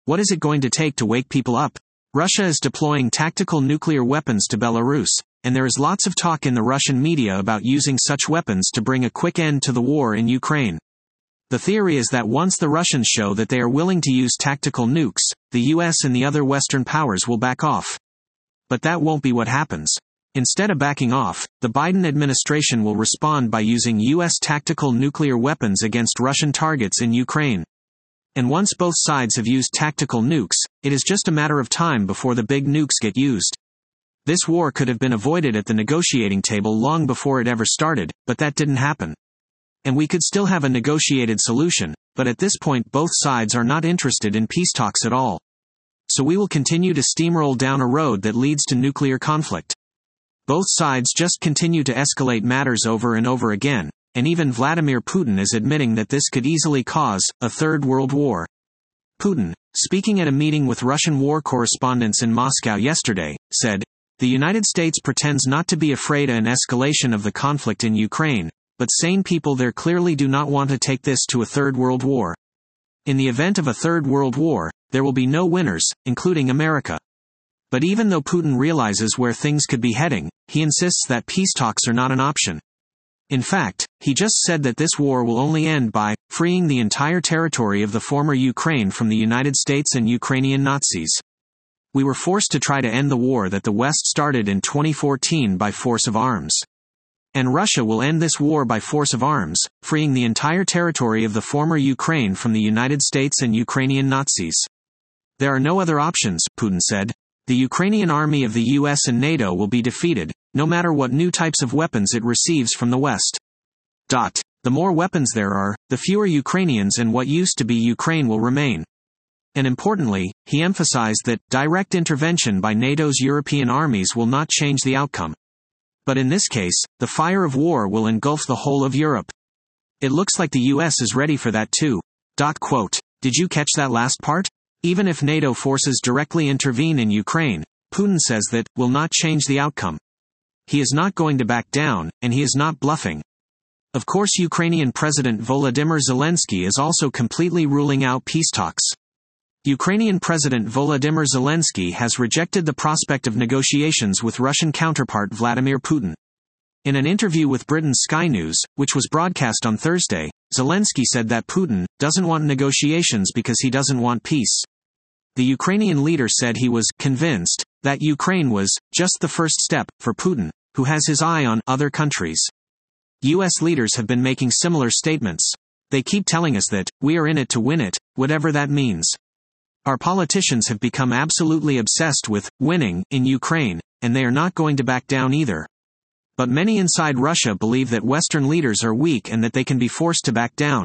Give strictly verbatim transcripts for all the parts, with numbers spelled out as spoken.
What is it going to take to wake people up? Russia is deploying tactical nuclear weapons to Belarus, and there is lots of talk in the Russian media about using such weapons to bring a quick end to the war in Ukraine. The theory is that once the Russians show that they are willing to use tactical nukes, the U S and the other Western powers will back off. But that won't be what happens. Instead of backing off, the Biden administration will respond by using U S tactical nuclear weapons against Russian targets in Ukraine. And once both sides have used tactical nukes, it is just a matter of time before the big nukes get used. This war could have been avoided at the negotiating table long before it ever started, but that didn't happen. And we could still have a negotiated solution, but at this point both sides are not interested in peace talks at all. So we will continue to steamroll down a road that leads to nuclear conflict. Both sides just continue to escalate matters over and over again, and even Vladimir Putin is admitting that this could easily cause a third world war. Putin, speaking at a meeting with Russian war correspondents in Moscow yesterday, said, "The United States pretends not to be afraid of an escalation of the conflict in Ukraine, but sane people there clearly do not want to take this to a third world war. In the event of a third world war, there will be no winners, including America." But even though Putin realizes where things could be heading, he insists that peace talks are not an option. In fact, he just said that this war will only end by freeing the entire territory of the former Ukraine from the United States and Ukrainian Nazis. "We were forced to try to end the war that the West started in twenty fourteen by force of arms. And Russia will end this war by force of arms, freeing the entire territory of the former Ukraine from the United States and Ukrainian Nazis. There are no other options," Putin said. "The Ukrainian army of the U S and NATO will be defeated, no matter what new types of weapons it receives from the West. Dot. The more weapons there are, the fewer Ukrainians and what used to be Ukraine will remain." And importantly, he emphasized that direct intervention by NATO's European armies will not change the outcome. But in this case, the fire of war will engulf the whole of Europe. It looks like the U S is ready for that too. Dot quote. Did you catch that last part? Even if NATO forces directly intervene in Ukraine, Putin says that will not change the outcome. He is not going to back down, and he is not bluffing. Of course, Ukrainian President Volodymyr Zelensky is also completely ruling out peace talks. Ukrainian President Volodymyr Zelensky has rejected the prospect of negotiations with Russian counterpart Vladimir Putin. In an interview with Britain's Sky News, which was broadcast on Thursday, Zelensky said that Putin doesn't want negotiations because he doesn't want peace. The Ukrainian leader said he was convinced that Ukraine was just the first step for Putin, who has his eye on other countries. U S leaders have been making similar statements. They keep telling us that we are in it to win it, whatever that means. Our politicians have become absolutely obsessed with winning in Ukraine, and they are not going to back down either. But many inside Russia believe that Western leaders are weak and that they can be forced to back down.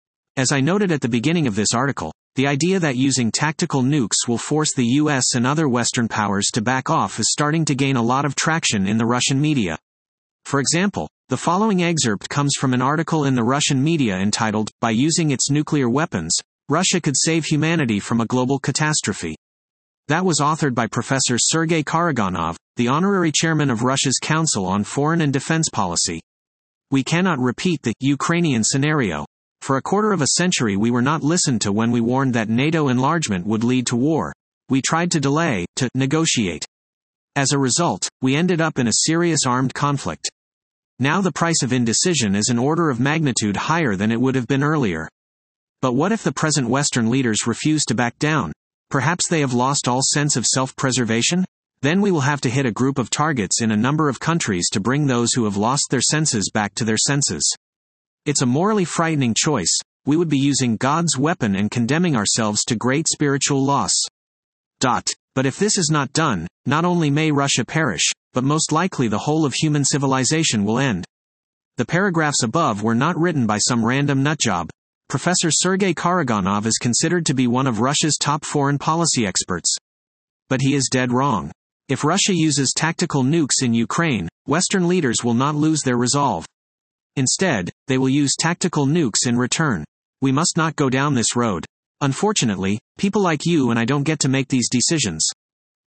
As I noted at the beginning of this article, the idea that using tactical nukes will force the U S and other Western powers to back off is starting to gain a lot of traction in the Russian media. For example, the following excerpt comes from an article in the Russian media entitled, "By Using Its Nuclear Weapons, Russia Could Save Humanity from a Global Catastrophe." That was authored by Professor Sergei Karaganov, the honorary chairman of Russia's Council on Foreign and Defense Policy. "We cannot repeat the Ukrainian scenario. For a quarter of a century we were not listened to when we warned that NATO enlargement would lead to war. We tried to delay, to negotiate. As a result, we ended up in a serious armed conflict. Now the price of indecision is an order of magnitude higher than it would have been earlier. But what if the present Western leaders refuse to back down? Perhaps they have lost all sense of self-preservation? Then we will have to hit a group of targets in a number of countries to bring those who have lost their senses back to their senses. It's a morally frightening choice. We would be using God's weapon and condemning ourselves to great spiritual loss." Dot. But if this is not done, not only may Russia perish, but most likely the whole of human civilization will end. The paragraphs above were not written by some random nutjob. Professor Sergei Karaganov is considered to be one of Russia's top foreign policy experts. But he is dead wrong. If Russia uses tactical nukes in Ukraine, Western leaders will not lose their resolve. Instead, they will use tactical nukes in return. We must not go down this road. Unfortunately, people like you and I don't get to make these decisions.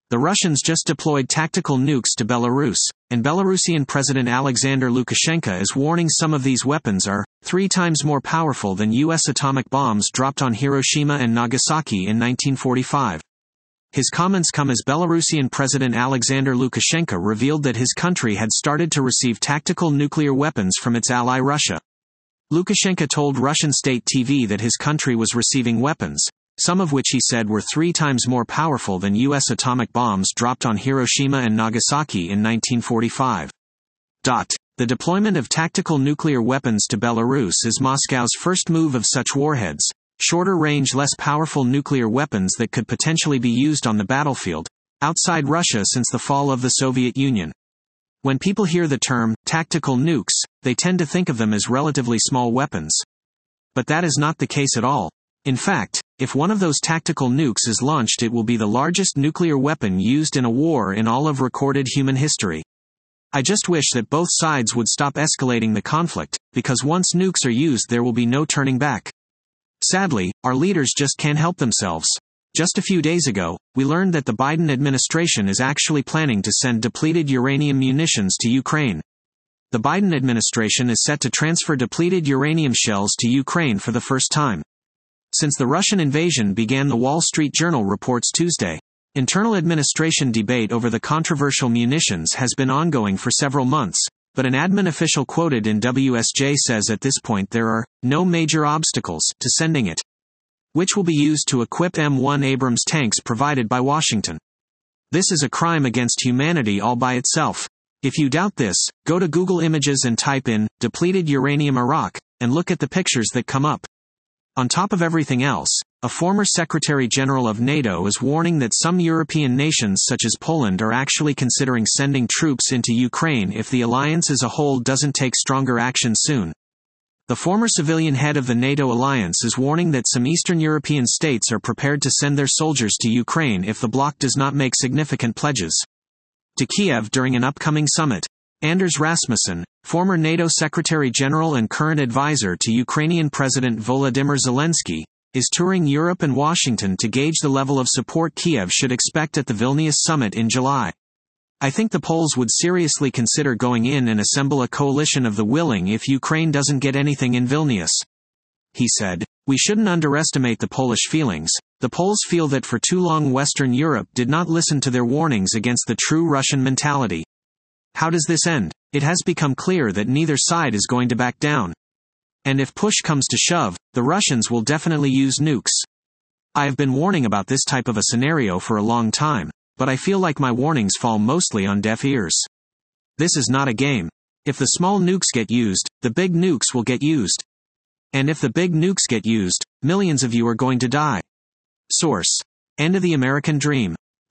The Russians just deployed tactical nukes to Belarus, and Belarusian President Alexander Lukashenko is warning some of these weapons are three times more powerful than U S atomic bombs dropped on Hiroshima and Nagasaki in nineteen forty-five. His comments come as Belarusian President Alexander Lukashenko revealed that his country had started to receive tactical nuclear weapons from its ally Russia. Lukashenko told Russian state T V that his country was receiving weapons, some of which he said were three times more powerful than U S atomic bombs dropped on Hiroshima and Nagasaki in nineteen forty-five. The deployment of tactical nuclear weapons to Belarus is Moscow's first move of such warheads, shorter-range, less powerful nuclear weapons that could potentially be used on the battlefield, outside Russia since the fall of the Soviet Union. When people hear the term tactical nukes, they tend to think of them as relatively small weapons. But that is not the case at all. In fact, if one of those tactical nukes is launched, it will be the largest nuclear weapon used in a war in all of recorded human history. I just wish that both sides would stop escalating the conflict, because once nukes are used there will be no turning back. Sadly, our leaders just can't help themselves. Just a few days ago, we learned that the Biden administration is actually planning to send depleted uranium munitions to Ukraine. The Biden administration is set to transfer depleted uranium shells to Ukraine for the first time since the Russian invasion began, the Wall Street Journal reports Tuesday. Internal administration debate over the controversial munitions has been ongoing for several months, but an admin official quoted in W S J says at this point there are no major obstacles to sending it, which will be used to equip M one Abrams tanks provided by Washington. This is a crime against humanity all by itself. If you doubt this, go to Google Images and type in depleted uranium Iraq, and look at the pictures that come up. On top of everything else, a former Secretary General of NATO is warning that some European nations such as Poland are actually considering sending troops into Ukraine if the alliance as a whole doesn't take stronger action soon. The former civilian head of the NATO alliance is warning that some Eastern European states are prepared to send their soldiers to Ukraine if the bloc does not make significant pledges to Kiev during an upcoming summit. Anders Rasmussen, former NATO Secretary General and current advisor to Ukrainian President Volodymyr Zelensky, is touring Europe and Washington to gauge the level of support Kiev should expect at the Vilnius summit in July. I think the Poles would seriously consider going in and assemble a coalition of the willing if Ukraine doesn't get anything in Vilnius. He said, "We shouldn't underestimate the Polish feelings. The Poles feel that for too long Western Europe did not listen to their warnings against the true Russian mentality." How does this end? It has become clear that neither side is going to back down. And if push comes to shove, the Russians will definitely use nukes. I have been warning about this type of a scenario for a long time, but I feel like my warnings fall mostly on deaf ears. This is not a game. If the small nukes get used, the big nukes will get used. And if the big nukes get used, millions of you are going to die. Source: End of the American Dream.